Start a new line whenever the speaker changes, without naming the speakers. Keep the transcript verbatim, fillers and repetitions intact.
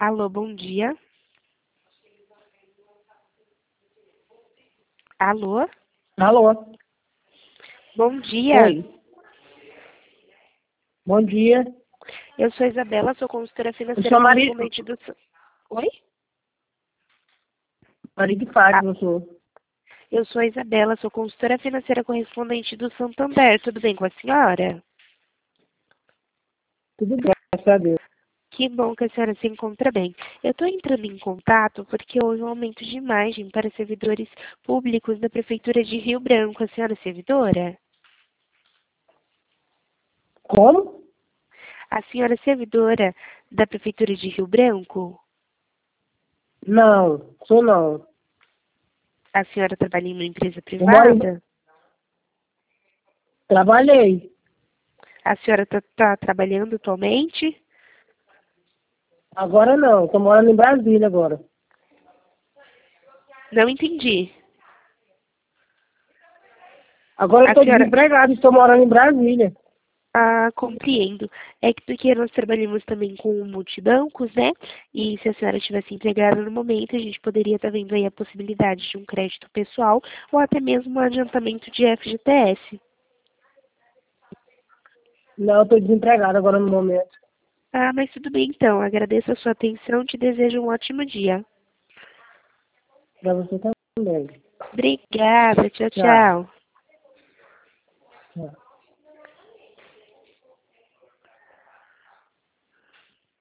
Alô, bom dia. Alô?
Alô?
Bom dia.
Oi. Bom dia.
Eu sou Isabela, sou consultora
Eu
financeira
sou marido,
correspondente do... Sa- Oi?
marido de
Ah,
Fátima, eu sou.
eu sou a Isabela, sou consultora financeira correspondente do Santander. Tudo bem com a senhora?
Tudo bem, graças a Deus.
Que bom que a senhora se encontra bem. Eu estou entrando em contato porque houve um aumento de imagem para servidores públicos da Prefeitura de Rio Branco. A senhora é servidora?
Como?
A senhora é servidora da Prefeitura de Rio Branco?
Não, sou não.
A senhora trabalha em uma empresa
Eu moro em...
privada?
Trabalhei.
A senhora está trabalhando atualmente?
Agora não, tô morando em Brasília agora.
Não entendi.
Agora eu
A
tô
senhora...
desempregado e estou morando em Brasília.
Ah, compreendo. É que porque nós trabalhamos também com multibancos, né? E se a senhora estivesse empregada no momento, a gente poderia estar vendo aí a possibilidade de um crédito pessoal ou até mesmo um adiantamento de F G T S.
Não, eu tô desempregado agora no momento.
Ah, mas tudo bem então. Agradeço a sua atenção. Te desejo um ótimo dia.
Pra você também.
Obrigada. Tchau,
Tchau.
tchau.
Tchau.